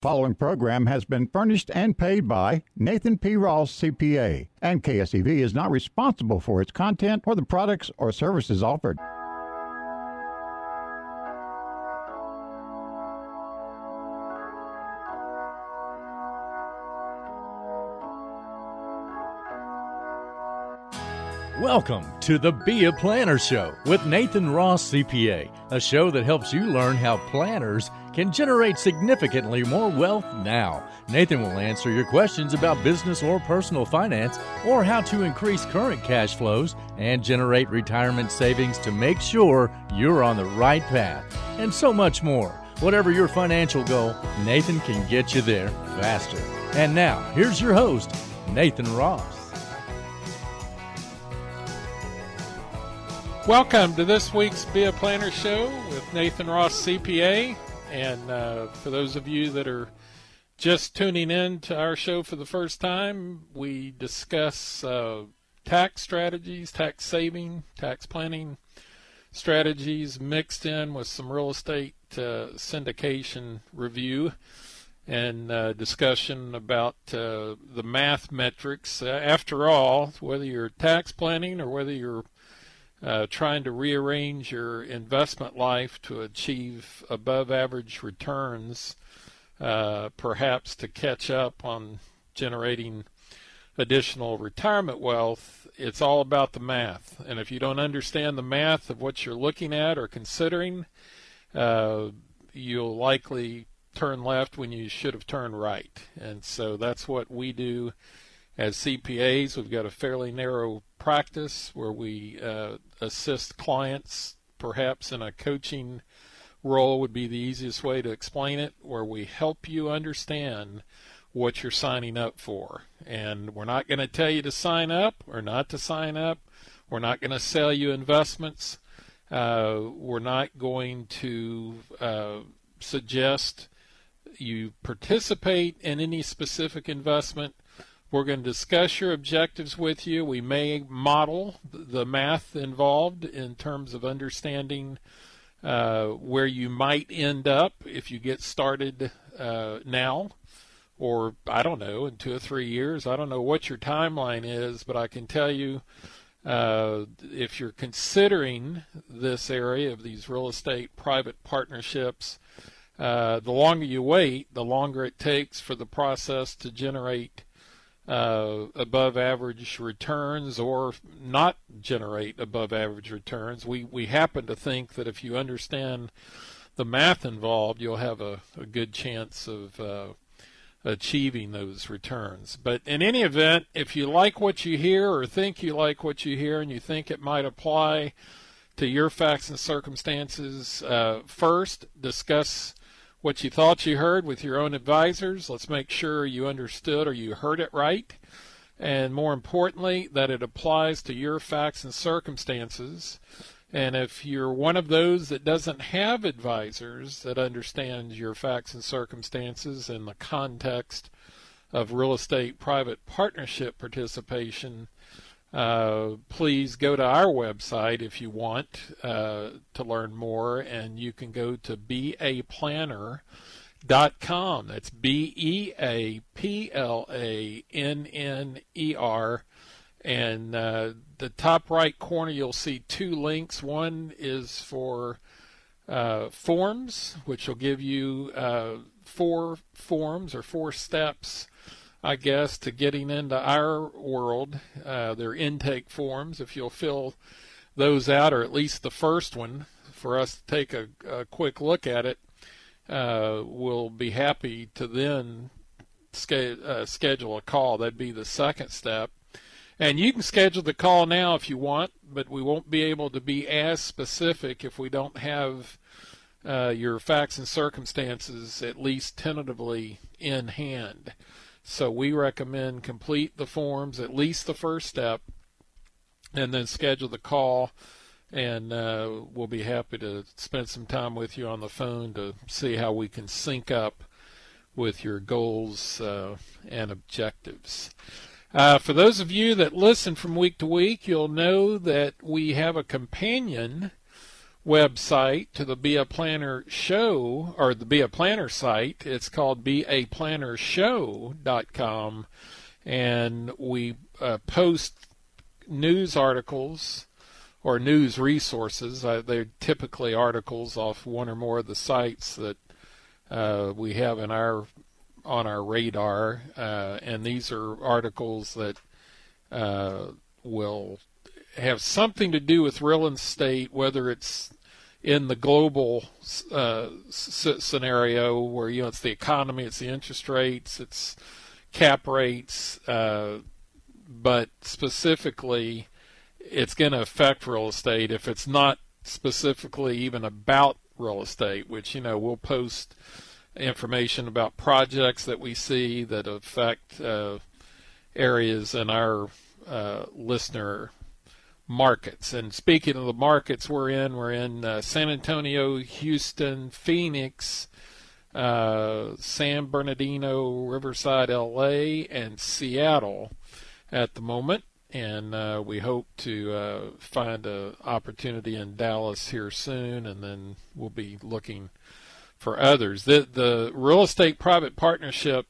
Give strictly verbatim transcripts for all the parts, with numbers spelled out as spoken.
Following program has been furnished and paid by Nathan P. Ross, C P A, and K S E V is not responsible for its content or the products or services offered. Welcome to the Be a Planner Show with Nathan Ross, C P A, a show that helps you learn how planners can generate significantly more wealth now. Nathan will answer your questions about business or personal finance, or how to increase current cash flows and generate retirement savings to make sure you're on the right path, and so much more. Whatever your financial goal, Nathan can get you there faster. And now, here's your host, Nathan Ross. Welcome to this week's Be a Planner Show with Nathan Ross, C P A. And uh, for those of you that are just tuning in to our show for the first time, we discuss uh, tax strategies, tax saving, tax planning strategies mixed in with some real estate uh, syndication review and uh, discussion about uh, the math metrics. Uh, after all, whether you're tax planning or whether you're Uh, trying to rearrange your investment life to achieve above average returns, uh, perhaps to catch up on generating additional retirement wealth, it's all about the math. And if you don't understand the math of what you're looking at or considering, uh, you'll likely turn left when you should have turned right. And so that's what we do as C P As. We've got a fairly narrow practice where we uh, assist clients, perhaps in a coaching role would be the easiest way to explain it, where we help you understand what you're signing up for. And we're not going to tell you to sign up or not to sign up. We're not going to sell you investments. Uh, we're not going to uh, suggest you participate in any specific investment. We're going to discuss your objectives with you. We may model the math involved in terms of understanding uh, where you might end up if you get started uh, now, or I don't know, in two or three years. I don't know what your timeline is, but I can tell you uh, if you're considering this area of these real estate private partnerships, uh, the longer you wait, the longer it takes for the process to generate Uh, above average returns or not generate above average returns. We we happen to think that if you understand the math involved, you'll have a, a good chance of uh, achieving those returns. But in any event, if you like what you hear or think you like what you hear and you think it might apply to your facts and circumstances, uh, first discuss what you thought you heard with your own advisors. Let's make sure you understood or you heard it right. And more importantly, that it applies to your facts and circumstances. And if you're one of those that doesn't have advisors that understand your facts and circumstances in the context of real estate private partnership participation, Uh, please go to our website if you want uh, to learn more, and you can go to be a planner dot com. That's B E A P L A N N E R. And uh, the top right corner, you'll see two links. One is for uh, forms, which will give you uh, four forms or four steps, I guess, to getting into our world. Uh, they're intake forms. If you'll fill those out, or at least the first one, for us to take a, a quick look at it, uh, we'll be happy to then ske- uh, schedule a call. That'd be the second step. And you can schedule the call now if you want, but we won't be able to be as specific if we don't have uh, your facts and circumstances at least tentatively in hand. So we recommend complete the forms, at least the first step, and then schedule the call, and uh, we'll be happy to spend some time with you on the phone to see how we can sync up with your goals uh, and objectives. Uh, for those of you that listen from week to week, you'll know that we have a companion website to the Be a Planner show, or the Be a Planner site. It's called be a planner show dot com, and we uh, post news articles or news resources. Uh, they're typically articles off one or more of the sites that uh, we have in our on our radar, uh, and these are articles that uh, will have something to do with real estate, whether it's in the global uh, s- scenario where, you know, it's the economy, it's the interest rates, it's cap rates, uh, but specifically it's going to affect real estate. If it's not specifically even about real estate, which, you know, we'll post information about projects that we see that affect uh, areas in our uh, listener markets. And speaking of the markets we're in, we're in uh, San Antonio, Houston, Phoenix, uh, San Bernardino, Riverside, L A, and Seattle at the moment. And uh, we hope to uh, find an opportunity in Dallas here soon, and then we'll be looking for others. The, the real estate private partnership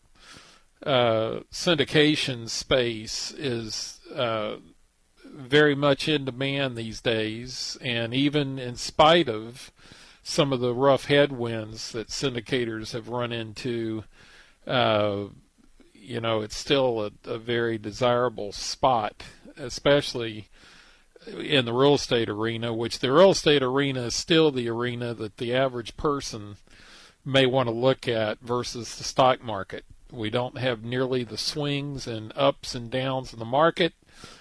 uh, syndication space is uh, very much in demand these days, and even in spite of some of the rough headwinds that syndicators have run into, uh, you know, it's still a, a very desirable spot, especially in the real estate arena, which the real estate arena is still the arena that the average person may want to look at versus the stock market. We don't have nearly the swings and ups and downs in the market.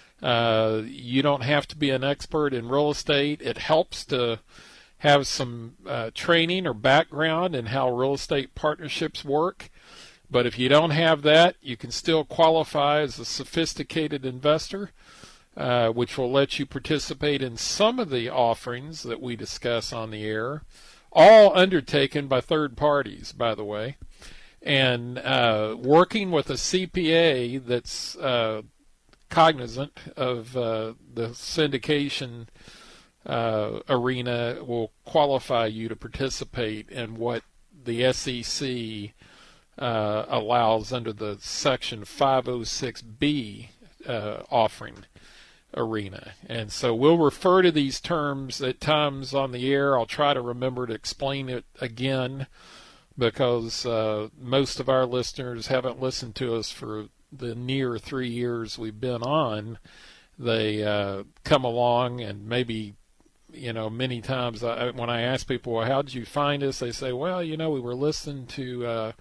Uh, you don't have to be an expert in real estate. It helps to have some uh, training or background in how real estate partnerships work. But if you don't have that, you can still qualify as a sophisticated investor, uh, which will let you participate in some of the offerings that we discuss on the air, all undertaken by third parties, by the way. And uh, working with a C P A that's uh, cognizant of uh, the syndication uh, arena will qualify you to participate in what the S E C uh, allows under the Section five oh six B uh, offering arena. And so we'll refer to these terms at times on the air. I'll try to remember to explain it again, because uh, most of our listeners haven't listened to us for the near three years we've been on. They uh, come along and maybe, you know, many times I, when I ask people, well, how did you find us? They say, well, you know, we were listening to, uh,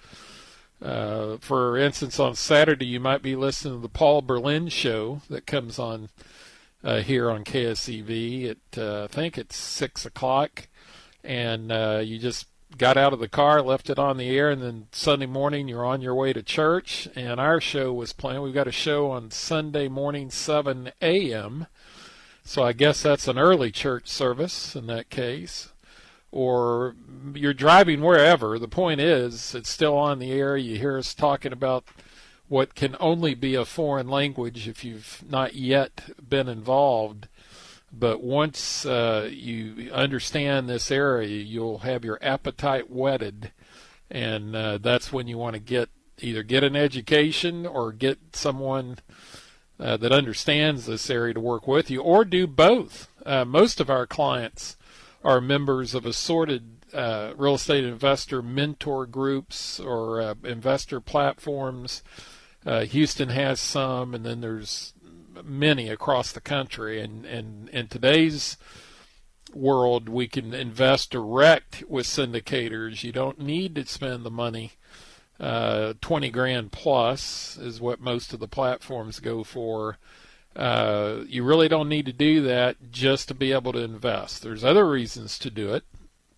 uh, for instance, on Saturday, you might be listening to the Paul Berlin show that comes on uh, here on K S E V at, uh, I think it's six o'clock. And uh, you just got out of the car, left it on the air, and then Sunday morning you're on your way to church, and our show was playing. We've got a show on Sunday morning, seven a.m., so I guess that's an early church service in that case. Or you're driving wherever. The point is, it's still on the air. You hear us talking about what can only be a foreign language if you've not yet been involved. But once uh, you understand this area, you'll have your appetite whetted, and uh, that's when you want to get either get an education or get someone uh, that understands this area to work with you, or do both. Uh, most of our clients are members of assorted uh, real estate investor mentor groups or uh, investor platforms. Uh, Houston has some, and then there's many across the country, and, and in today's world we can invest direct with syndicators. You don't need to spend the money. uh, twenty grand plus is what most of the platforms go for. Uh, you really don't need to do that just to be able to invest. There's other reasons to do it,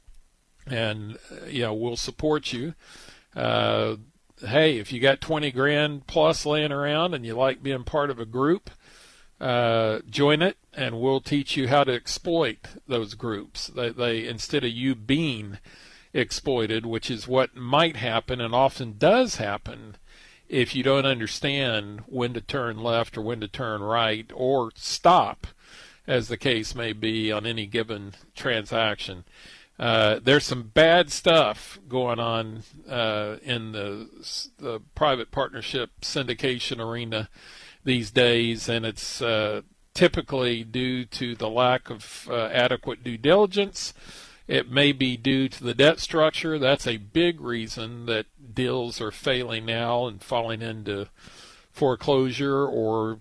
and uh, you know, we'll support you. Uh, hey, if you got twenty grand plus laying around and you like being part of a group, Uh, join it, and we'll teach you how to exploit those groups. They, they instead of you being exploited, which is what might happen and often does happen if you don't understand when to turn left or when to turn right or stop as the case may be on any given transaction. Uh, there's some bad stuff going on uh, in the, the private partnership syndication arena these days, and it's uh, typically due to the lack of uh, adequate due diligence. It may be due to the debt structure. That's a big reason that deals are failing now and falling into foreclosure or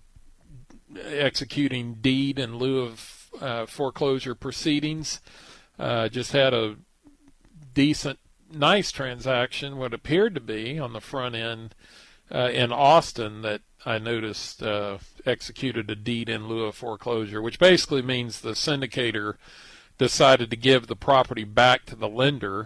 executing deed in lieu of uh, foreclosure proceedings. Uh, just had a decent, nice transaction, what appeared to be on the front end uh, in Austin that I noticed uh, executed a deed in lieu of foreclosure, which basically means the syndicator decided to give the property back to the lender,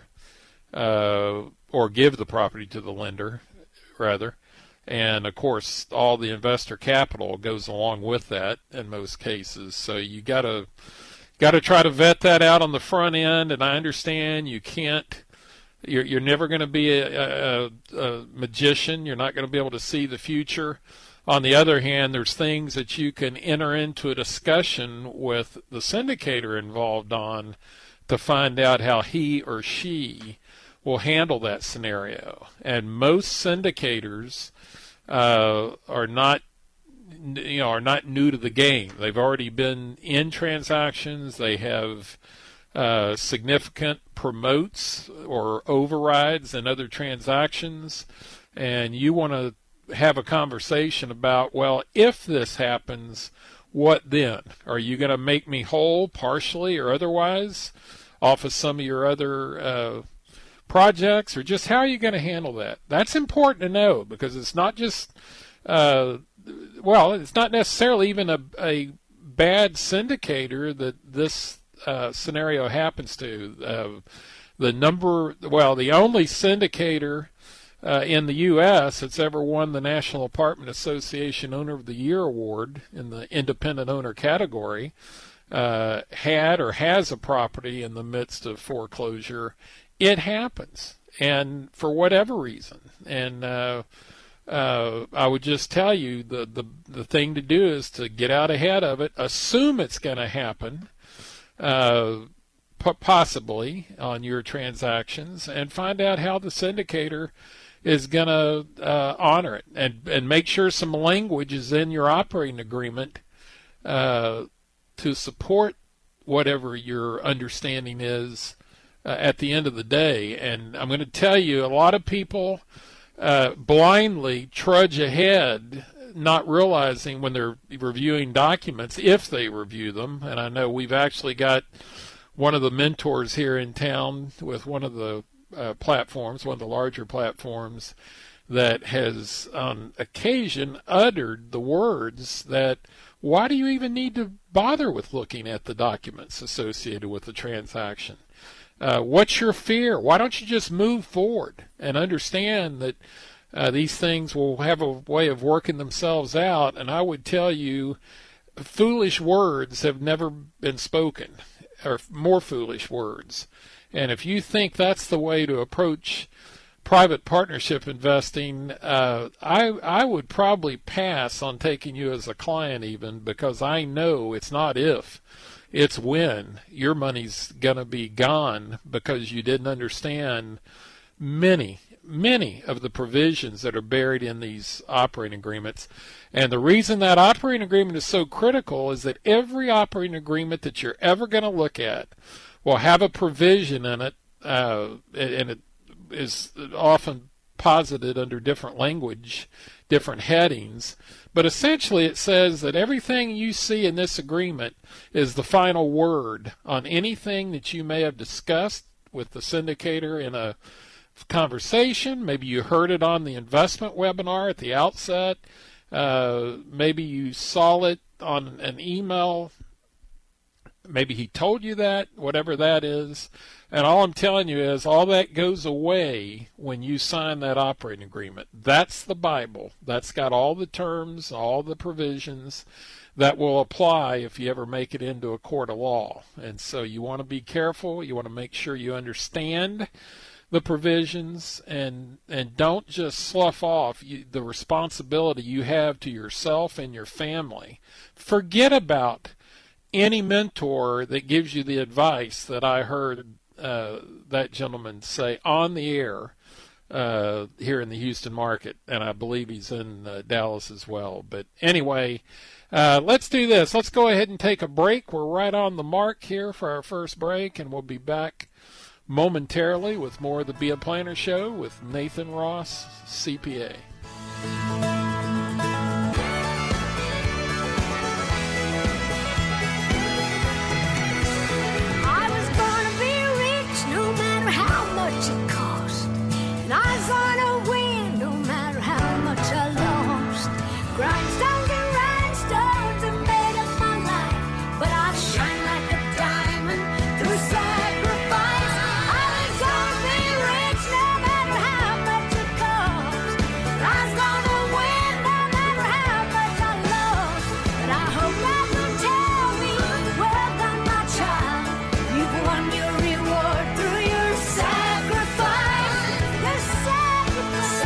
uh, or give the property to the lender, rather. And, of course, all the investor capital goes along with that in most cases. So you got to got to try to vet that out on the front end. And I understand you can't, you're, you're never going to be a, a, a magician. You're not going to be able to see the future. On the other hand, there's things that you can enter into a discussion with the syndicator involved on to find out how he or she will handle that scenario. And most syndicators uh, are not, you know, are not new to the game. They've already been in transactions. They have uh, significant promotes or overrides in other transactions, and you want to have a conversation about, well, if this happens, what then? Are you going to make me whole partially or otherwise off of some of your other uh, projects, or just how are you going to handle that? That's important to know, because it's not just, uh, well, it's not necessarily even a, a bad syndicator that this uh, scenario happens to. Uh, the number, well, the only syndicator Uh, in the U S that's ever won the National Apartment Association Owner of the Year Award in the independent owner category uh, had or has a property in the midst of foreclosure. It happens, and for whatever reason. And uh, uh, I would just tell you the, the, the thing to do is to get out ahead of it, assume it's going to happen, uh, possibly on your transactions, and find out how the syndicator is going to uh, honor it, and and make sure some language is in your operating agreement uh, to support whatever your understanding is uh, at the end of the day. And I'm going to tell you, a lot of people uh, blindly trudge ahead, not realizing when they're reviewing documents, if they review them. And I know we've actually got one of the mentors here in town with one of the Uh, platforms, one of the larger platforms, that has on occasion uttered the words that, why do you even need to bother with looking at the documents associated with the transaction? Uh, what's your fear? Why don't you just move forward and understand that uh, these things will have a way of working themselves out? And I would tell you, foolish words have never been spoken, or more foolish words. And if you think that's the way to approach private partnership investing, uh, I I would probably pass on taking you as a client, even, because I know it's not if, it's when your money's going to be gone because you didn't understand many, many of the provisions that are buried in these operating agreements. And the reason that operating agreement is so critical is that every operating agreement that you're ever going to look at will have a provision in it, uh, and it is often posited under different language, different headings. But essentially it says that everything you see in this agreement is the final word on anything that you may have discussed with the syndicator in a conversation. Maybe you heard it on the investment webinar at the outset. Uh, maybe you saw it on an email. Maybe he told you that, whatever that is. And all I'm telling you is all that goes away when you sign that operating agreement. That's the Bible. That's got all the terms, all the provisions that will apply if you ever make it into a court of law. And so you want to be careful. You want to make sure you understand the provisions, and and don't just slough off you, the responsibility you have to yourself and your family. Forget about any mentor that gives you the advice that I heard uh, that gentleman say on the air uh, here in the Houston market, and I believe he's in uh, Dallas as well. But anyway, uh, let's do this. Let's go ahead and take a break. We're right on the mark here for our first break, and we'll be back momentarily with more of the Be a Planner Show with Nathan Ross, C P A. I was gonna be rich no matter how much it cost, and I was gonna win no matter how much I lost. Grindstones and rhinestones have made up my life, but I shine like a diamond through sacrifice. I was gonna be rich no matter how much it cost. I was gonna win no matter how much I lost. But I hope God will tell me, well done, my child. You've won your reward through your sacrifice. Your sacrifice.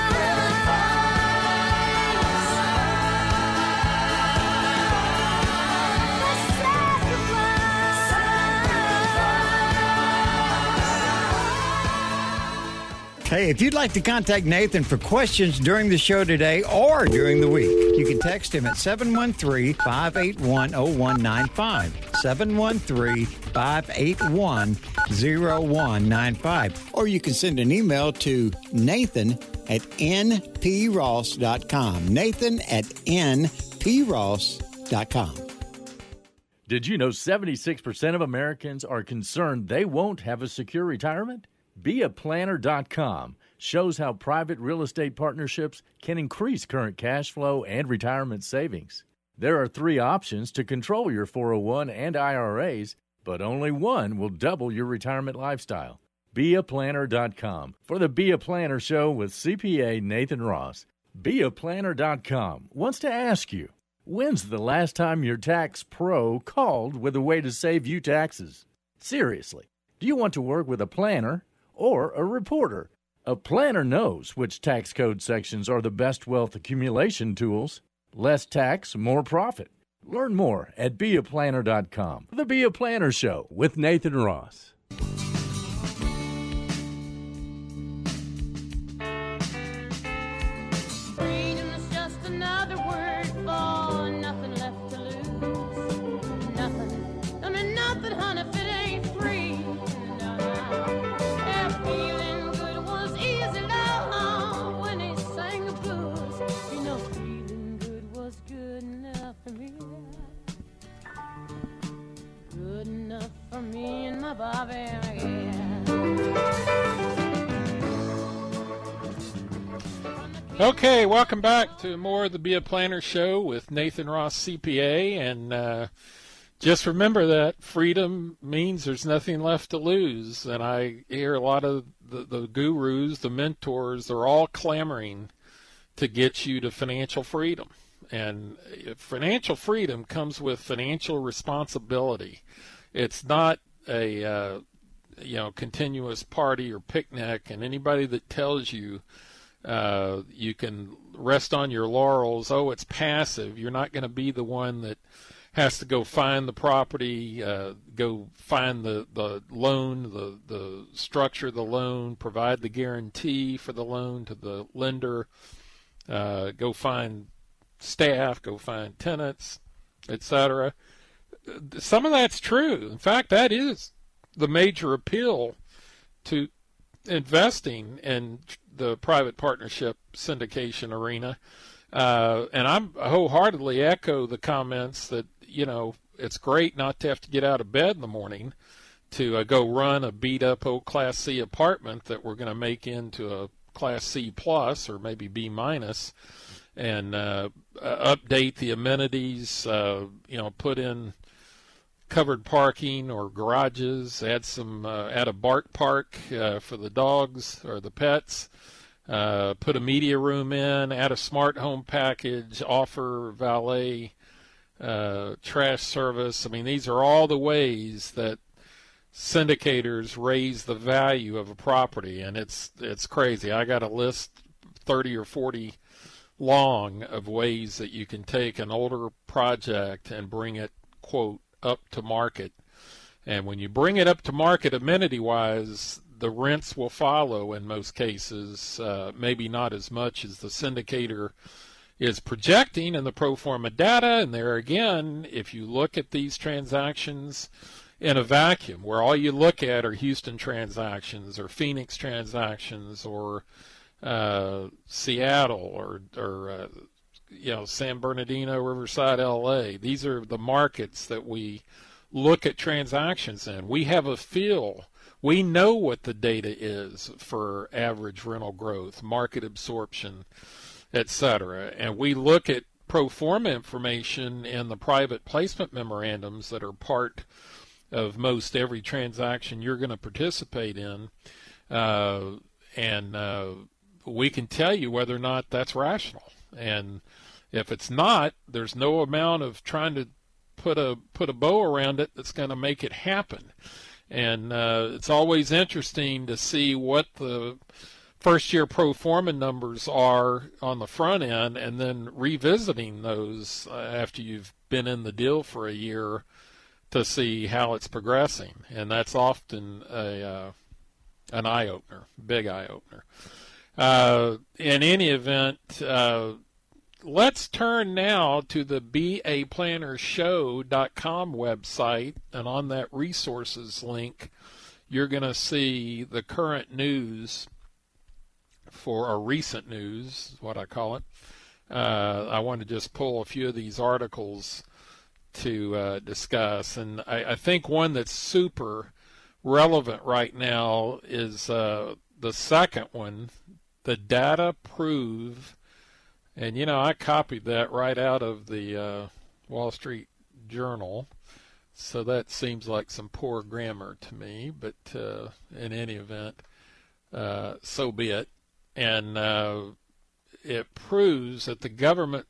Hey, if you'd like to contact Nathan for questions during the show today or during the week, you can text him at seven one three, five eight one, zero one nine five, seven one three, five eight one, zero one nine five. Or you can send an email to Nathan at n p ross dot com. Nathan at n p ross dot com. Did you know seventy-six percent of Americans are concerned they won't have a secure retirement? be a planner dot com shows how private real estate partnerships can increase current cash flow and retirement savings. There are three options to control your four oh one and I R As, but only one will double your retirement lifestyle. be a planner dot com for the Be a Planner Show with C P A Nathan Ross. be a planner dot com wants to ask you, when's the last time your tax pro called with a way to save you taxes? Seriously, do you want to work with a planner or a reporter? A planner knows which tax code sections are the best wealth accumulation tools. Less tax, more profit. Learn more at be a planner dot com. The Be a Planner Show with Nathan Ross. Freedom is just another word for nothing left to lose. Nothing. I mean, nothing, honey, if it ain't free. No, no. Yeah, feeling good was easy, love, when he sang the blues. You know, feeling good was good enough for me. Good enough for me and my Bobby, yeah. Okay, welcome back to more of the Be a Planner Show with Nathan Ross, C P A. And uh, just remember that freedom means there's nothing left to lose. And I hear a lot of the, the gurus, the mentors, they're all clamoring to get you to financial freedom. And financial freedom comes with financial responsibility. It's not a uh, you know continuous party or picnic. And anybody that tells you Uh, you can rest on your laurels, oh, it's passive, you're not going to be the one that has to go find the property, uh, go find the, the loan, the, the structure of the loan, provide the guarantee for the loan to the lender, uh, go find staff, go find tenants, et cetera. Some of that's true. In fact, that is the major appeal to investing in the private partnership syndication arena. Uh, and I'm wholeheartedly echo the comments that, you know, it's great not to have to get out of bed in the morning to uh, go run a beat up old Class C apartment that we're going to make into a Class C plus or maybe B minus and uh, update the amenities, uh, you know, put in covered parking or garages, add some, uh, add a bark park uh, for the dogs or the pets, uh, put a media room in, add a smart home package, offer valet, uh, trash service. I mean, these are all the ways that syndicators raise the value of a property, and it's it's crazy. I got a list thirty or forty long of ways that you can take an older project and bring it, quote, up to market. And when you bring it up to market amenity-wise, the rents will follow in most cases, uh, maybe not as much as the syndicator is projecting in the pro forma data. And there again, if you look at these transactions in a vacuum, where all you look at are Houston transactions or Phoenix transactions or uh, Seattle or, or uh, you know, San Bernardino, Riverside, L A, these are the markets that we look at transactions in. We have a feel. We know what the data is for average rental growth, market absorption, et cetera. And we look at pro forma information in the private placement memorandums that are part of most every transaction you're going to participate in. Uh, and uh, we can tell you whether or not that's rational. And if it's not, there's no amount of trying to put a put a bow around it that's going to make it happen. And uh, it's always interesting to see what the first year pro forma numbers are on the front end, and then revisiting those uh, after you've been in the deal for a year to see how it's progressing. And that's often a uh, an eye opener, big eye opener. Uh, in any event, uh, let's turn now to the B A planner show dot com website, and on that resources link, you're going to see the current news for, or recent news, is what I call it. Uh, I want to just pull a few of these articles to uh, discuss, and I, I think one that's super relevant right now is uh, the second one. The data prove. And, you know, I copied that right out of the uh, Wall Street Journal, so that seems like some poor grammar to me, but uh, in any event, uh, so be it. And uh, it proves that the government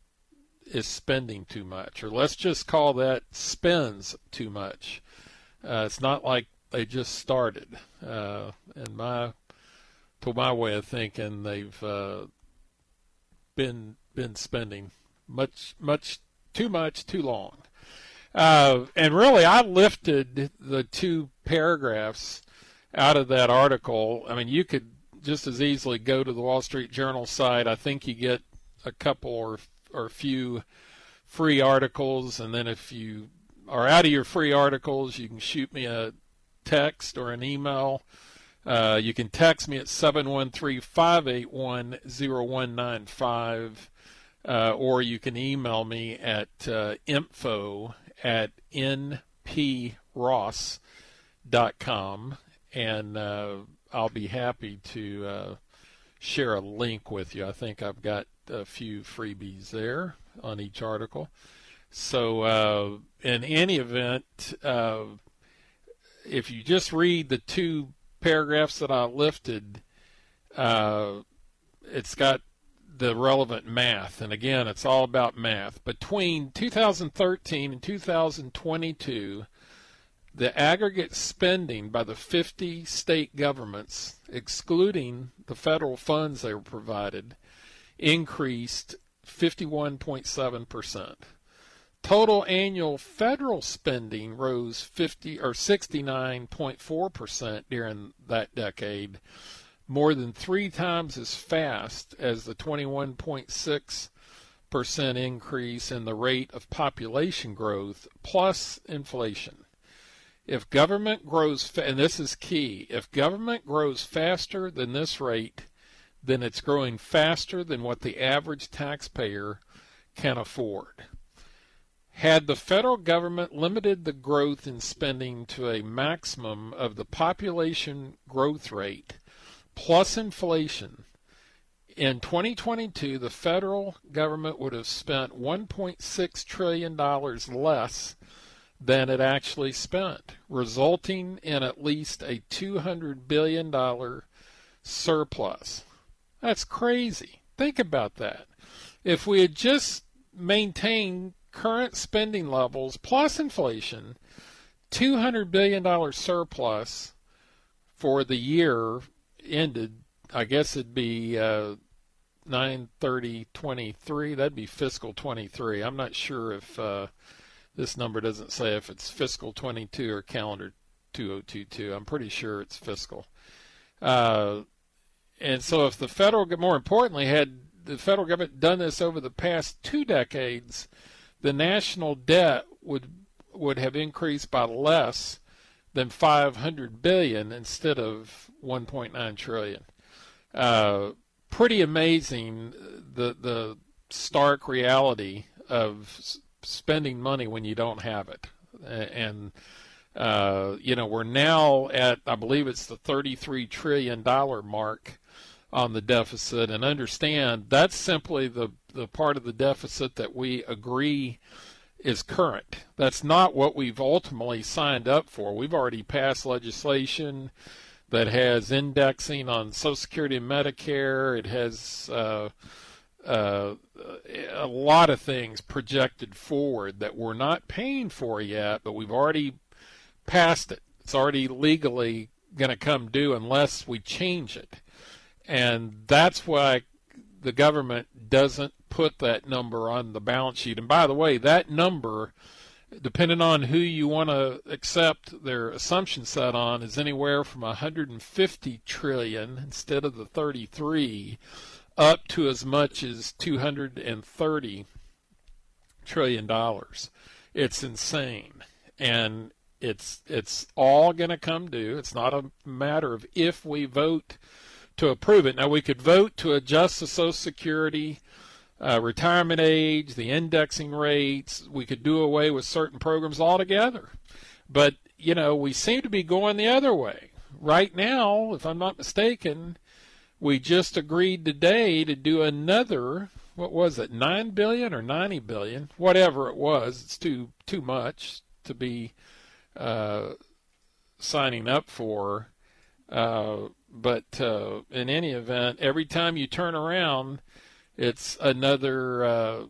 is spending too much, or let's just call that spends too much. Uh, it's not like they just started. Uh, in my, to my way of thinking, they've uh, been been spending much much too much too long, uh, and really I lifted the two paragraphs out of that article. I mean, you could just as easily go to the Wall Street Journal site. I think you get a couple or or a few free articles, and then if you are out of your free articles, you can shoot me a text or an email. Uh, you can text me at seven one three, five eight one, zero one nine five, uh, or you can email me at uh, info at n p ross dot com, and uh, I'll be happy to uh, share a link with you. I think I've got a few freebies there on each article. So uh, in any event, uh, if you just read the two paragraphs that I lifted, uh, it's got the relevant math. And again, it's all about math. Between two thousand thirteen and two thousand twenty-two, the aggregate spending by the fifty state governments, excluding the federal funds they were provided, increased fifty-one point seven percent. Total annual federal spending rose fifty or sixty-nine point four percent during that decade, more than three times as fast as the twenty-one point six percent increase in the rate of population growth plus inflation. If government grows, fa- and this is key, if government grows faster than this rate, then it's growing faster than what the average taxpayer can afford. Had the federal government limited the growth in spending to a maximum of the population growth rate plus inflation, in twenty twenty-two the federal government would have spent one point six trillion dollars less than it actually spent, resulting in at least a two hundred billion dollars surplus. That's crazy. Think about that. If we had just maintained current spending levels plus inflation, two hundred billion dollars surplus for the year ended, I guess it'd be uh, nine thirty twenty-three. That'd be fiscal twenty-three. I'm not sure if uh, This number doesn't say if it's fiscal twenty-two or calendar two thousand twenty-two. I'm pretty sure it's fiscal. Uh, and so if the federal, more importantly, had the federal government done this over the past two decades, the national debt would would have increased by less than five hundred billion dollars instead of one point nine trillion dollars. Uh, pretty amazing, the the stark reality of spending money when you don't have it. And uh, you know, we're now at, I believe it's the thirty-three trillion dollars mark on the deficit, and understand that's simply the the part of the deficit that we agree is current. That's not what we've ultimately signed up for. We've already passed legislation that has indexing on Social Security and Medicare. It has uh, uh, a lot of things projected forward that we're not paying for yet, but we've already passed it. It's already legally going to come due unless we change it. And that's why the government doesn't put that number on the balance sheet. And by the way, that number, depending on who you want to accept their assumption set on, is anywhere from one hundred fifty trillion instead of the thirty-three up to as much as two hundred thirty trillion dollars. It's insane. And it's it's all going to come due. It's not a matter of if we vote to approve it. Now, we could vote to adjust the Social Security uh, retirement age, the indexing rates. We could do away with certain programs altogether. But, you know, we seem to be going the other way. Right now, if I'm not mistaken, we just agreed today to do another, what was it, nine billion dollars or ninety billion dollars, whatever it was. It's too too much to be uh, signing up for. Uh, but uh, in any event, every time you turn around, it's another uh,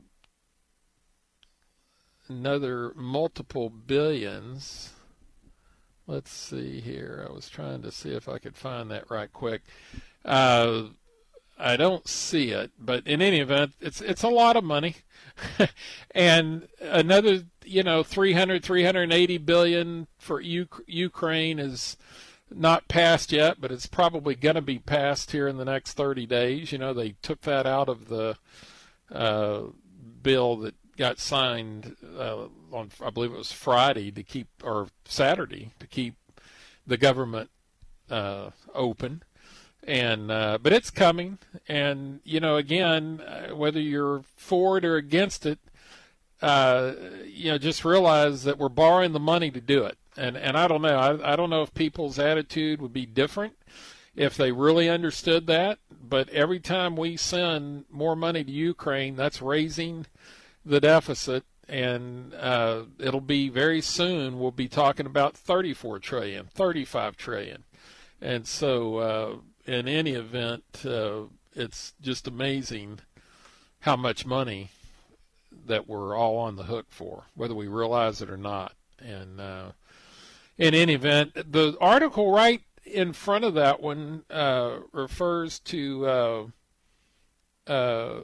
another multiple billions. Let's see here. I was trying to see if I could find that right quick. Uh, I don't see it, but in any event, it's it's a lot of money, and another, you know, three hundred, three hundred eighty billion for U- Ukraine is not passed yet, but it's probably going to be passed here in the next thirty days. You know, they took that out of the uh, bill that got signed uh, on, I believe it was Friday to keep, or Saturday to keep the government uh, open. And uh, but it's coming, and you know, again, uh, whether you're for it or against it, uh, you know, just realize that we're borrowing the money to do it. And and I don't know, I, I don't know if people's attitude would be different if they really understood that. But every time we send more money to Ukraine, that's raising the deficit, and uh, it'll be very soon. We'll be talking about thirty-four trillion, thirty-five trillion, and so. Uh, In any event, uh, it's just amazing how much money that we're all on the hook for, whether we realize it or not. And uh, in any event, the article right in front of that one uh, refers to, uh, uh,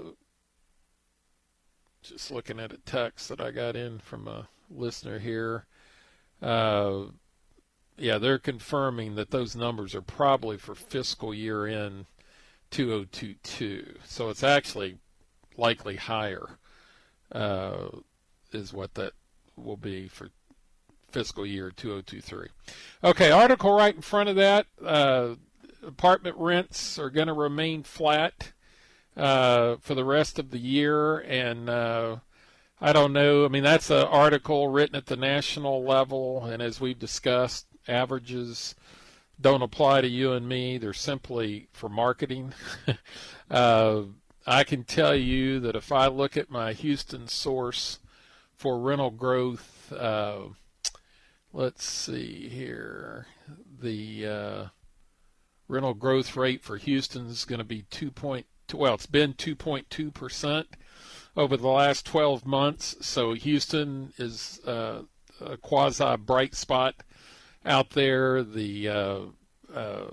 just looking at a text that I got in from a listener here, uh, yeah, they're confirming that those numbers are probably for fiscal year end two thousand twenty-two. So it's actually likely higher, uh, is what that will be for fiscal year two thousand twenty-three. Okay, article right in front of that. Uh, apartment rents are going to remain flat uh, for the rest of the year. And uh, I don't know. I mean, that's an article written at the national level. And as we've discussed, averages don't apply to you and me. They're simply for marketing. uh, I can tell you that if I look at my Houston source for rental growth, uh, let's see here, the uh, rental growth rate for Houston is going to be two point two. Well, it's been two point two percent over the last twelve months. So Houston is uh, a quasi bright spot out there. The uh, uh,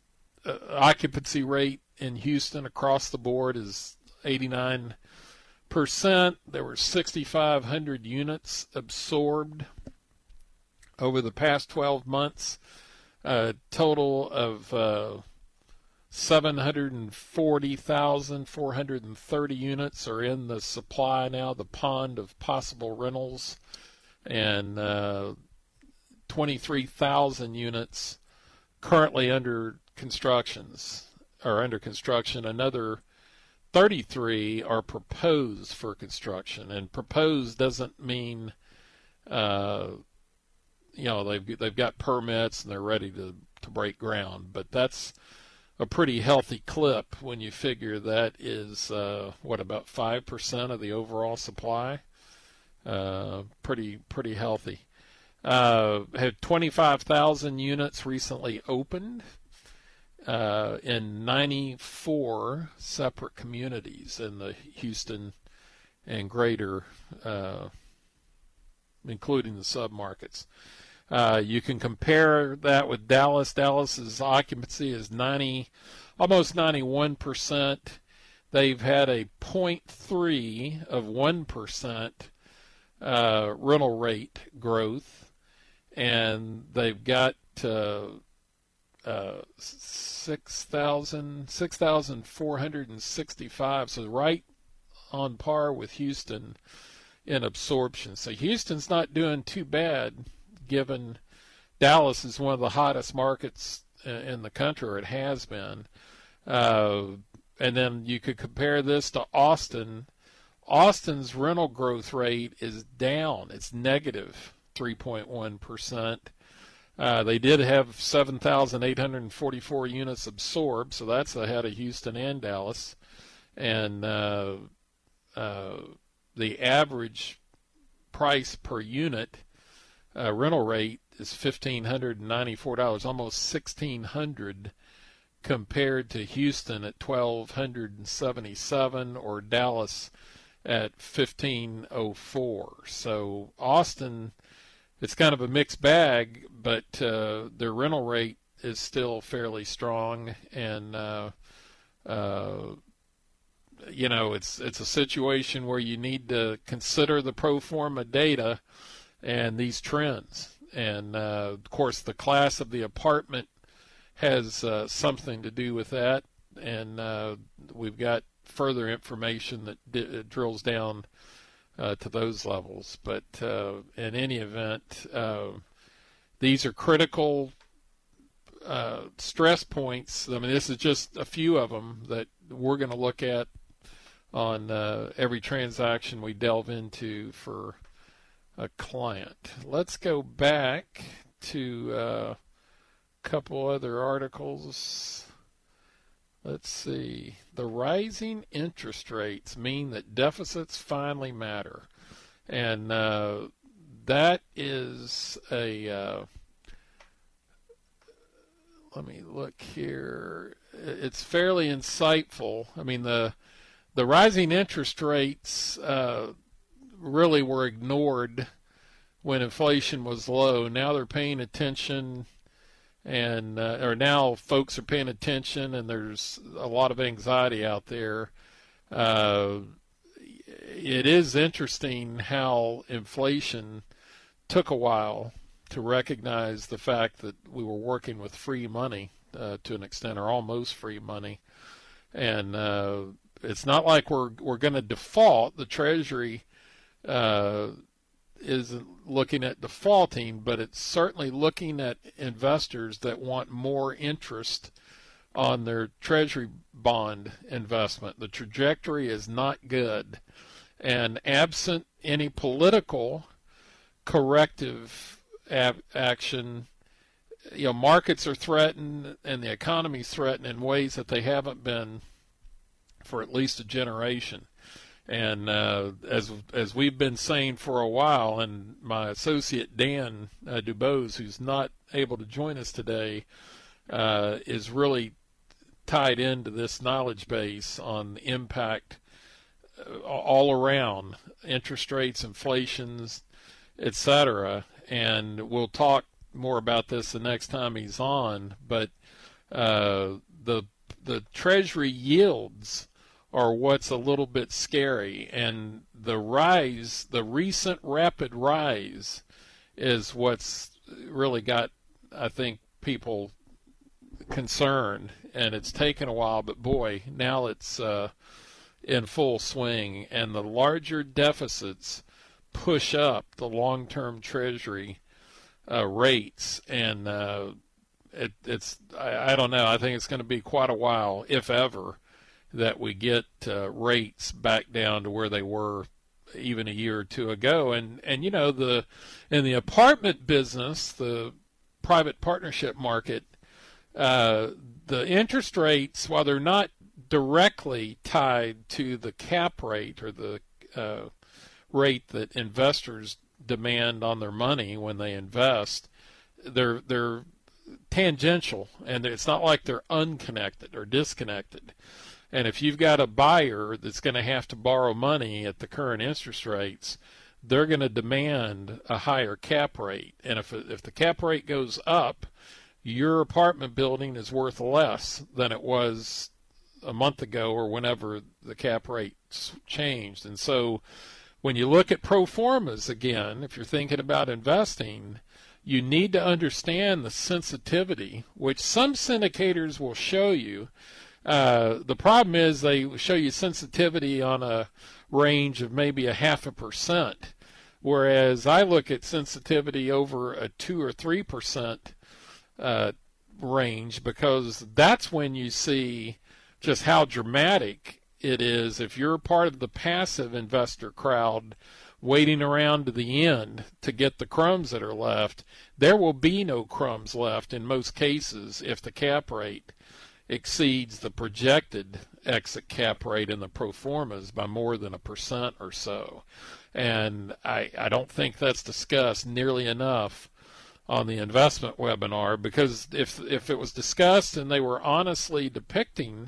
uh, occupancy rate in Houston across the board is eighty-nine percent. There were sixty-five hundred units absorbed over the past twelve months. A total of uh, seven hundred forty thousand four hundred thirty units are in the supply now, the pond of possible rentals, and uh, twenty-three thousand units currently under constructions or under construction. Another thirty-three are proposed for construction, and proposed doesn't mean uh, you know they've they've got permits and they're ready to to break ground, but that's a pretty healthy clip when you figure that is uh, what, about five percent of the overall supply. Uh, pretty pretty healthy. Uh, had twenty-five thousand units recently opened uh, in ninety-four separate communities in the Houston and greater, uh, including the submarkets. Uh, you can compare that with Dallas. Dallas's occupancy is ninety, almost ninety-one percent. They've had a zero point three of one percent uh, rental rate growth, and they've got uh, uh, six thousand four hundred sixty-five, so right on par with Houston in absorption. So Houston's not doing too bad, given Dallas is one of the hottest markets in the country, or it has been. Uh, and then you could compare this to Austin. Austin's rental growth rate is down. It's negative three point one percent. Uh, they did have seven thousand eight hundred forty-four units absorbed, so that's ahead of Houston and Dallas. And uh, uh, the average price per unit Uh, rental rate is one thousand five hundred ninety-four dollars, almost sixteen hundred dollars, compared to Houston at one thousand two hundred seventy-seven dollars or Dallas at fifteen oh four dollars. So Austin, it's kind of a mixed bag, but uh, their rental rate is still fairly strong, and uh, uh, you know, it's it's a situation where you need to consider the pro forma data and these trends. And uh, of course the class of the apartment has uh, something to do with that, and uh, we've got further information that d- drills down uh, to those levels. But uh, in any event, uh, these are critical uh, stress points. I mean, this is just a few of them that we're going to look at on uh, every transaction we delve into for a client. Let's go back to uh, a couple other articles. Let's see. The rising interest rates mean that deficits finally matter. And uh, that is a, uh, let me look here. It's fairly insightful. I mean, the, the rising interest rates uh, really were ignored when inflation was low. Now they're paying attention, and uh, or now folks are paying attention, and there's a lot of anxiety out there. Uh, it is interesting how inflation took a while to recognize the fact that we were working with free money uh, to an extent, or almost free money, and uh, it's not like we're we're going to default. The Treasury Uh, isn't looking at defaulting, but it's certainly looking at investors that want more interest on their Treasury bond investment. The trajectory is not good, and absent any political corrective ab- action, you know, markets are threatened and the economy's threatened in ways that they haven't been for at least a generation. And uh, as as we've been saying for a while, and my associate Dan uh, Dubose, who's not able to join us today, uh, is really tied into this knowledge base on the impact uh, all around, interest rates, inflations, et cetera. And we'll talk more about this the next time he's on. But uh, the the Treasury yields are what's a little bit scary. And the rise, the recent rapid rise, is what's really got, I think, people concerned. And it's taken a while, but boy, now it's uh, in full swing. And the larger deficits push up the long-term Treasury uh, rates. And uh, it, it's, I, I don't know, I think it's going to be quite a while, if ever, that we get uh, rates back down to where they were even a year or two ago. And, and you know, the in the apartment business, the private partnership market, uh, the interest rates, while they're not directly tied to the cap rate or the uh, rate that investors demand on their money when they invest, they're they're tangential, and it's not like they're unconnected or disconnected. And if you've got a buyer that's going to have to borrow money at the current interest rates, they're going to demand a higher cap rate. And if if the cap rate goes up, your apartment building is worth less than it was a month ago or whenever the cap rate changed. And so when you look at pro formas again, if you're thinking about investing, you need to understand the sensitivity, which some syndicators will show you. Uh, the problem is they show you sensitivity on a range of maybe a half a percent, whereas I look at sensitivity over a two or three percent uh, range, because that's when you see just how dramatic it is. If you're part of the passive investor crowd waiting around to the end to get the crumbs that are left, there will be no crumbs left in most cases if the cap rate exceeds the projected exit cap rate in the pro formas by more than a percent or so. And I, I don't think that's discussed nearly enough on the investment webinar, because if if it was discussed and they were honestly depicting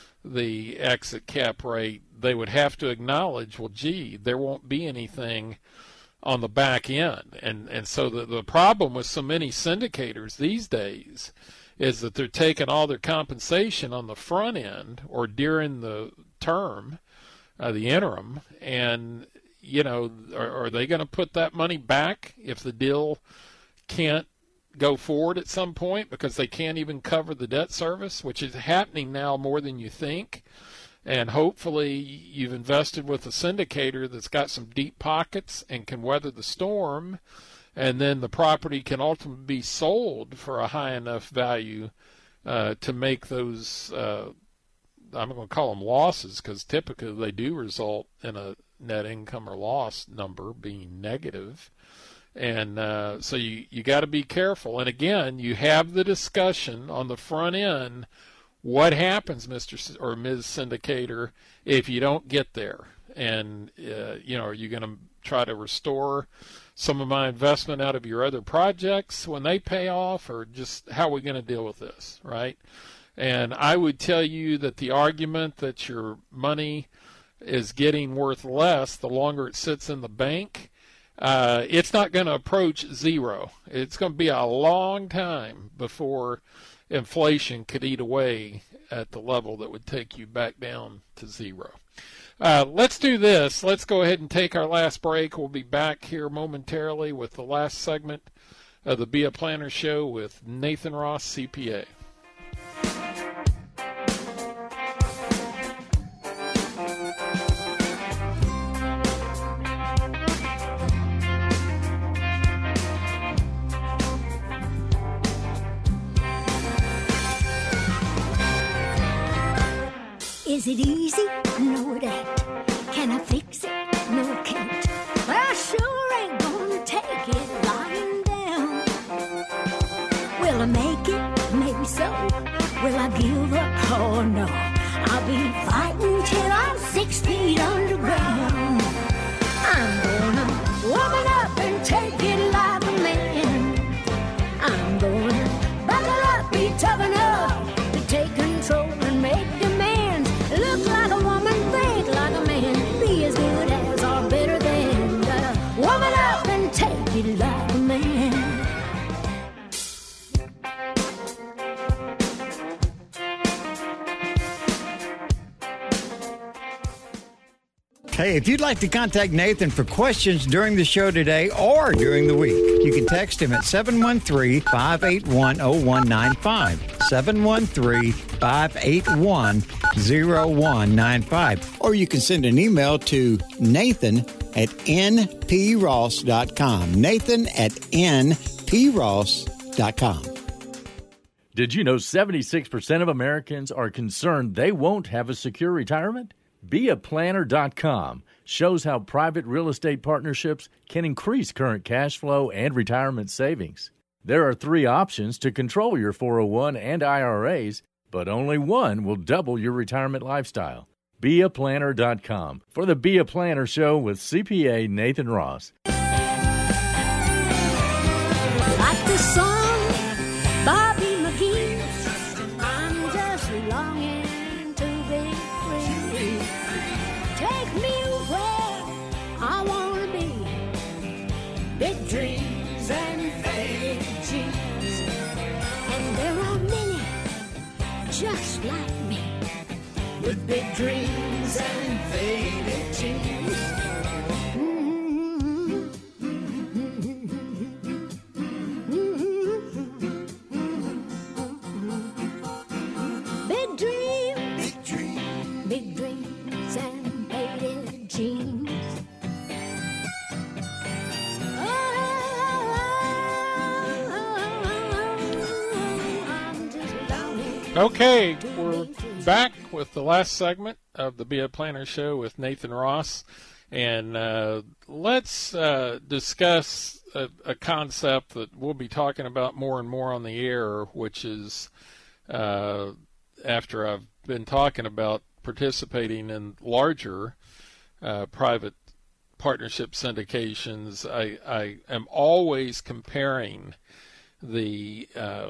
the exit cap rate, they would have to acknowledge, well, gee, there won't be anything on the back end. And, and so the, the problem with so many syndicators these days is that they're taking all their compensation on the front end or during the term, uh, the interim, and, you know, are, are they going to put that money back if the deal can't go forward at some point because they can't even cover the debt service, which is happening now more than you think? And hopefully you've invested with a syndicator that's got some deep pockets and can weather the storm, and then the property can ultimately be sold for a high enough value uh, to make those, uh, I'm going to call them losses, because typically they do result in a net income or loss number being negative. And uh, so you, you got to be careful. And again, you have the discussion on the front end, what happens, Mister S- or Miz Syndicator, if you don't get there? And, uh, you know, are you going to try to restore some of my investment out of your other projects when they pay off, or just how are we going to deal with this, right? And I would tell you that the argument that your money is getting worth less the longer it sits in the bank, uh, it's not going to approach zero. It's going to be a long time before inflation could eat away at the level that would take you back down to zero. Uh, let's do this. Let's go ahead and take our last break. We'll be back here momentarily with the last segment of the Be a Planner Show with Nathan Ross, C P A. Is it easy? No, it ain't. Can I fix it? No, I can't. But I sure ain't gonna take it lying down. Will I make it? Maybe so. Will I give up? Oh, no. I'll be fighting till I'm six feet underground. I'm gonna woman up and take it like a man. I'm gonna buckle up, be tough enough to take control and make demands. Look like a woman Hey, if you'd like to contact Nathan for questions during the show today or during the week, you can text him at seven one three, five eight one, zero one nine five. seven one three, five eight one, zero one nine five. Or you can send an email to Nathan at n p ross dot com. Nathan at n p ross dot com. Did you know seventy-six percent of Americans are concerned they won't have a secure retirement? be a planner dot com shows how private real estate partnerships can increase current cash flow and retirement savings. There are three options to control your four oh one and I R As, but only one will double your retirement lifestyle. be a planner dot com for the Be a Planner Show with C P A Nathan Ross. Like the song Bobby McGee, I'm just longing to be free. Take me where I want to be. Big dreams and faded dreams, and there are many just like me with big dreams and faded dreams. Big dreams, big dreams, big dreams and faded dreams. Okay, we're back with the last segment of the Be a Planner Show with Nathan Ross, and uh, let's uh, discuss a, a concept that we'll be talking about more and more on the air, which is uh, after I've been talking about participating in larger uh, private partnership syndications, I, I am always comparing the uh,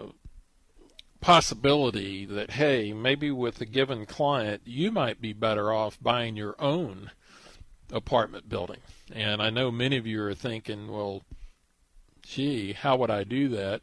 possibility that, hey, maybe with a given client, you might be better off buying your own apartment building. And I know many of you are thinking, well, gee, how would I do that?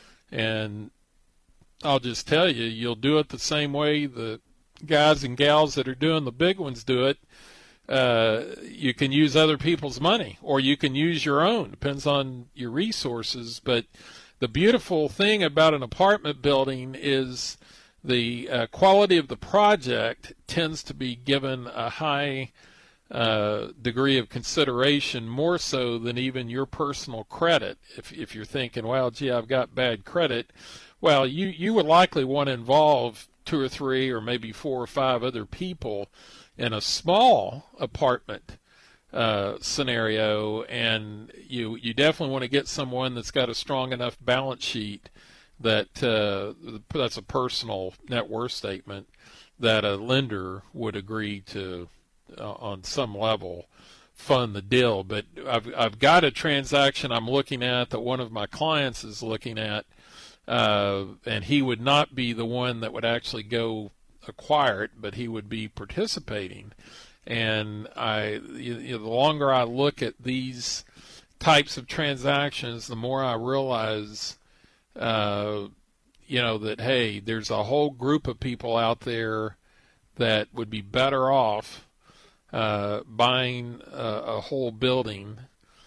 And I'll just tell you, you'll do it the same way the guys and gals that are doing the big ones do it. Uh, you can use other people's money, or you can use your own. Depends on your resources. But the beautiful thing about an apartment building is the uh, quality of the project tends to be given a high uh, degree of consideration, more so than even your personal credit. If if you're thinking, well, gee, I've got bad credit, well, you, you would likely want to involve two or three or maybe four or five other people in a small apartment uh, scenario, and you you definitely want to get someone that's got a strong enough balance sheet that uh, that's a personal net worth statement that a lender would agree to, uh, on some level, fund the deal. But I've I've got a transaction I'm looking at that one of my clients is looking at, uh, and he would not be the one that would actually go acquire it, but he would be participating. And I, you know, the longer I look at these types of transactions, the more I realize, uh, you know, that, hey, there's a whole group of people out there that would be better off uh, buying a, a whole building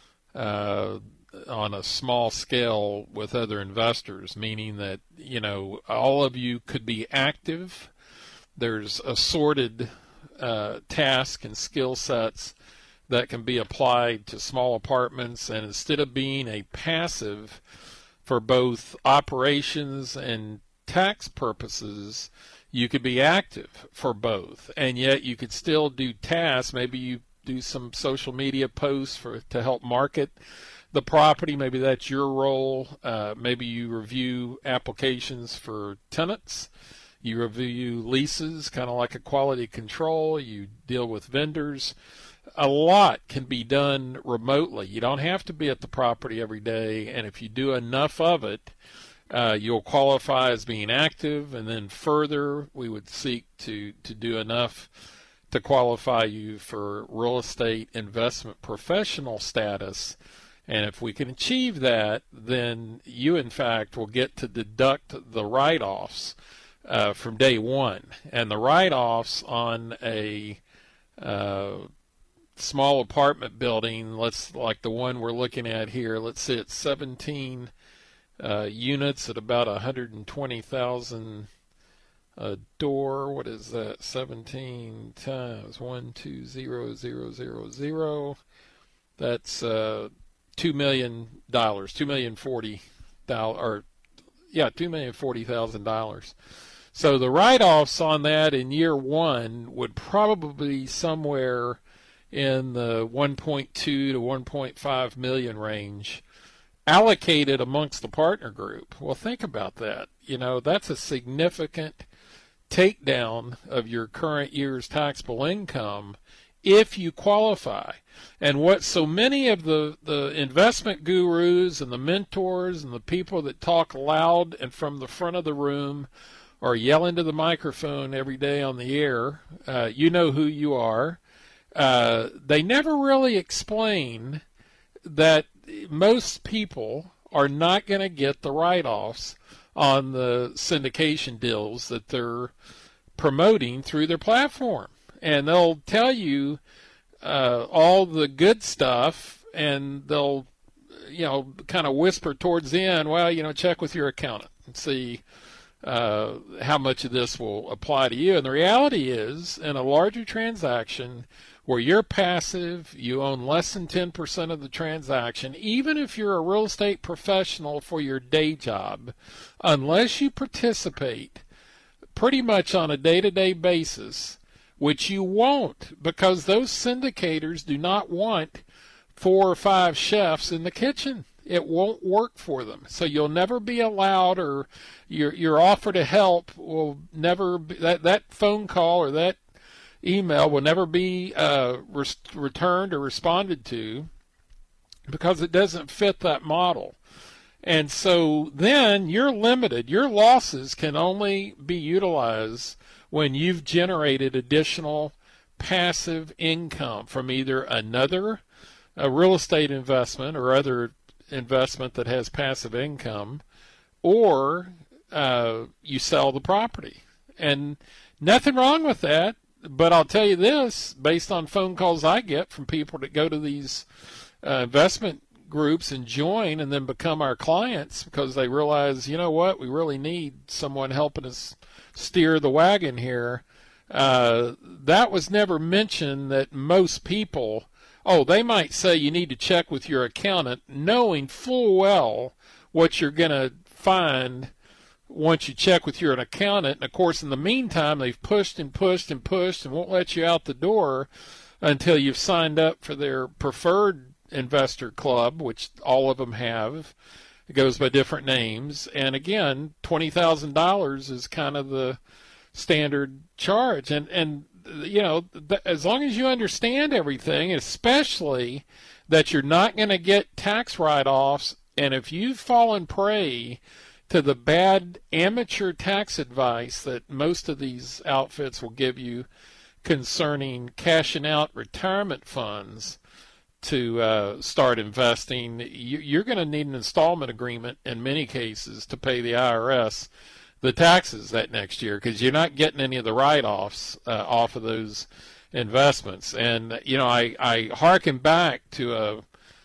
uh, on a small scale with other investors, meaning that, you know, all of you could be active. There's assorted uh, tasks and skill sets that can be applied to small apartments, and instead of being a passive for both operations and tax purposes, you could be active for both, and yet you could still do tasks. Maybe you do some social media posts for to help market the property. Maybe that's your role. Uh, maybe you review applications for tenants. You review leases, kind of like a quality control. You deal with vendors. A lot can be done remotely. You don't have to be at the property every day, and if you do enough of it, uh, you'll qualify as being active, and then further, we would seek to, to do enough to qualify you for real estate investment professional status. And if we can achieve that, then you, in fact, will get to deduct the write-offs Uh, from day one, and the write-offs on a uh, small apartment building, let's like the one we're looking at here, let's say it's seventeen uh, units at about one hundred twenty thousand a door. What is that? seventeen times one two zero zero zero zero. That's uh, two million dollars, two million forty dollars, or yeah, two million forty thousand dollars. So the write-offs on that in year one would probably be somewhere in the one point two to one point five million range, allocated amongst the partner group. Well, think about that. You know, that's a significant takedown of your current year's taxable income if you qualify. And what so many of the, the investment gurus and the mentors and the people that talk loud and from the front of the room or yell into the microphone every day on the air, uh, you know who you are, uh, they never really explain that most people are not going to get the write-offs on the syndication deals that they're promoting through their platform. And they'll tell you uh, all the good stuff, and they'll, you know, kind of whisper towards the end, well, you know, check with your accountant and see uh, how much of this will apply to you. And the reality is, in a larger transaction where you're passive, you own less than ten percent of the transaction, even if you're a real estate professional for your day job, unless you participate pretty much on a day-to-day basis, which you won't, because those syndicators do not want four or five chefs in the kitchen. It won't work for them. So you'll never be allowed, or your your offer to help will never be, that, that phone call or that email will never be uh, re- returned or responded to, because it doesn't fit that model. And so then you're limited. Your losses can only be utilized when you've generated additional passive income from either another a real estate investment or other investment that has passive income, or uh, you sell the property. And nothing wrong with that, but I'll tell you this, based on phone calls I get from people that go to these uh, investment groups and join and then become our clients because they realize, you know what, we really need someone helping us steer the wagon here. Uh, that was never mentioned, that most people, oh, they might say you need to check with your accountant, knowing full well what you're going to find once you check with your accountant. And, of course, in the meantime, they've pushed and pushed and pushed and won't let you out the door until you've signed up for their preferred investor club, which all of them have. It goes by different names. And, again, twenty thousand dollars is kind of the standard charge. And, and you know, th- as long as you understand everything, especially that you're not going to get tax write-offs, and if you've fallen prey to the bad amateur tax advice that most of these outfits will give you concerning cashing out retirement funds to uh, start investing, you, you're going to need an installment agreement in many cases to pay the I R S the taxes that next year, because you're not getting any of the write-offs uh, off of those investments. And, you know, I, I hearken back to a,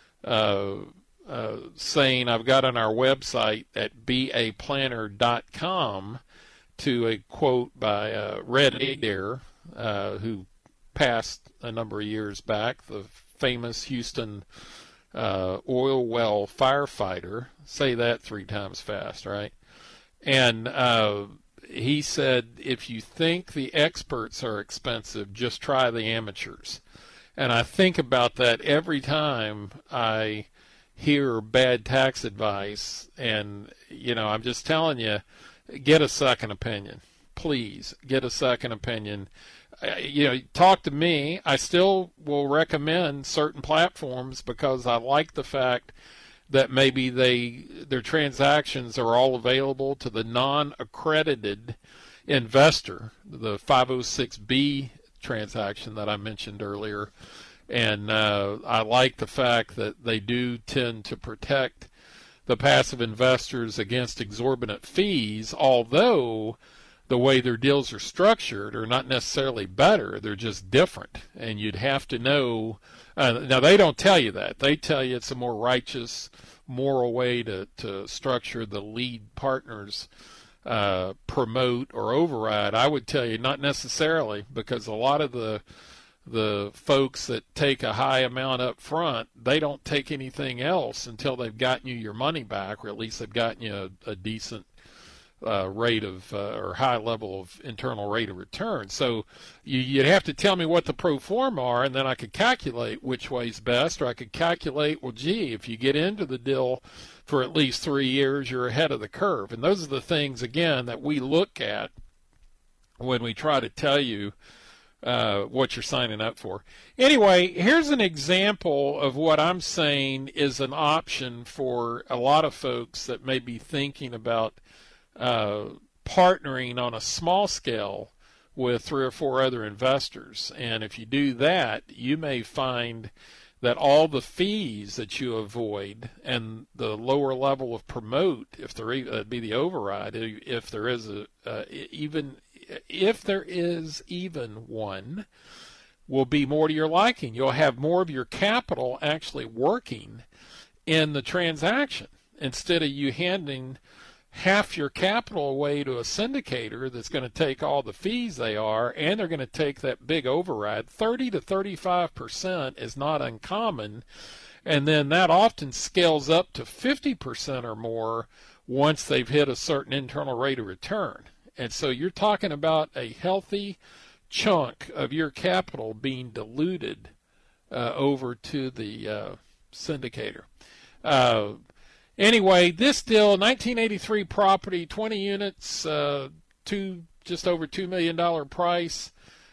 a, a saying I've got on our website at b a planner dot com to a quote by uh, Red Adair, uh, who passed a number of years back, the famous Houston uh, oil well firefighter. Say that three times fast, right? And uh, he said, if you think the experts are expensive, just try the amateurs. And I think about that every time I hear bad tax advice. And, you know, I'm just telling you, get a second opinion. Please, get a second opinion. Uh, you know, talk to me. I still will recommend certain platforms because I like the fact that maybe they their transactions are all available to the non-accredited investor, the five oh six B transaction that I mentioned earlier. And uh, I like the fact that they do tend to protect the passive investors against exorbitant fees, although the way their deals are structured are not necessarily better. They're just different. And you'd have to know. Uh, now, they don't tell you that. They tell you it's a more righteous, moral way to, to structure the lead partners uh, promote or override. I would tell you not necessarily, because a lot of the the folks that take a high amount up front, they don't take anything else until they've gotten you your money back, or at least they've gotten you a, a decent uh, rate of uh, or high level of internal rate of return. So you, you'd have to tell me what the pro forma are, and then I could calculate which way's best, or I could calculate, well, gee, if you get into the deal for at least three years, you're ahead of the curve. And those are the things, again, that we look at when we try to tell you Uh, what you're signing up for. Anyway, here's an example of what I'm saying is an option for a lot of folks that may be thinking about uh, partnering on a small scale with three or four other investors. And if you do that, you may find that all the fees that you avoid and the lower level of promote, if there uh, be the override, if there is a uh, even if there is even one, will be more to your liking. You'll have more of your capital actually working in the transaction instead of you handing half your capital away to a syndicator that's going to take all the fees they are, and they're going to take that big override. thirty to thirty-five percent is not uncommon, and then that often scales up to fifty percent or more once they've hit a certain internal rate of return. And so you're talking about a healthy chunk of your capital being diluted uh, over to the uh, syndicator. Uh, anyway, this deal, nineteen eighty-three property, twenty units, uh, two just over two million dollars price,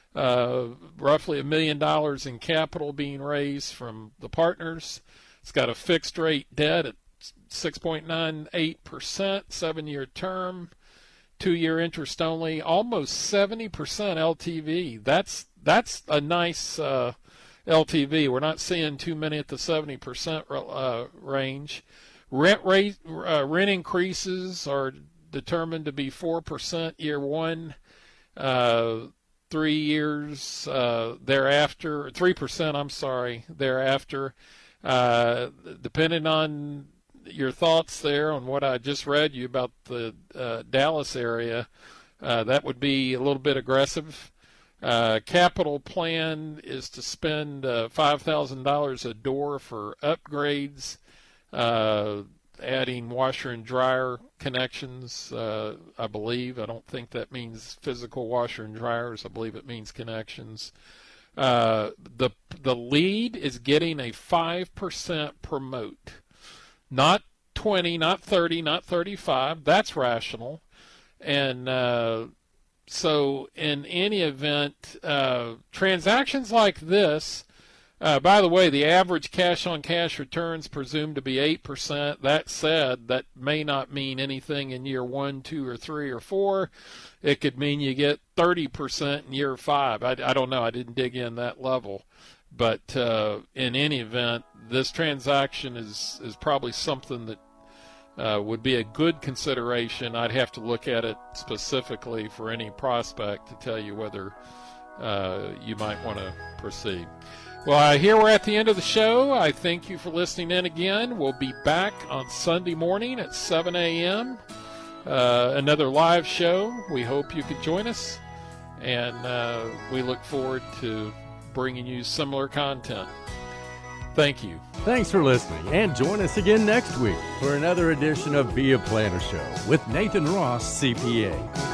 uh, roughly a million dollars in capital being raised from the partners. It's got a fixed rate debt at six point nine eight percent, seven-year term. Two-year interest only, almost seventy percent L T V. That's that's a nice uh, L T V. We're not seeing too many at the seventy percent uh, range. Rent rate uh, rent increases are determined to be four percent year one, uh, three years uh, thereafter, three percent. I'm sorry, thereafter, uh, depending on your thoughts there on what I just read you about the uh, Dallas area, uh, that would be a little bit aggressive. Uh, capital plan is to spend uh, five thousand dollars a door for upgrades, uh, adding washer and dryer connections, uh, I believe. I don't think that means physical washer and dryers. I believe it means connections. Uh, the the lead is getting a five percent promote. Not twenty, not thirty, not thirty-five. That's rational. And uh, so in any event, uh, transactions like this, uh, by the way, the average cash-on-cash returns presumed to be eight percent. That said, that may not mean anything in year one, two, or three, or four. It could mean you get thirty percent in year five. I, I don't know. I didn't dig in that level. But uh, in any event, this transaction is, is probably something that uh, would be a good consideration. I'd have to look at it specifically for any prospect to tell you whether uh, you might want to proceed. Well, uh, here we're at the end of the show. I thank you for listening in again. We'll be back on Sunday morning at seven a.m. Uh, another live show. We hope you could join us, and uh, we look forward to bringing you similar content. Thank you. Thanks for listening, and join us again next week for another edition of Be a Planner Show with Nathan Ross, C P A.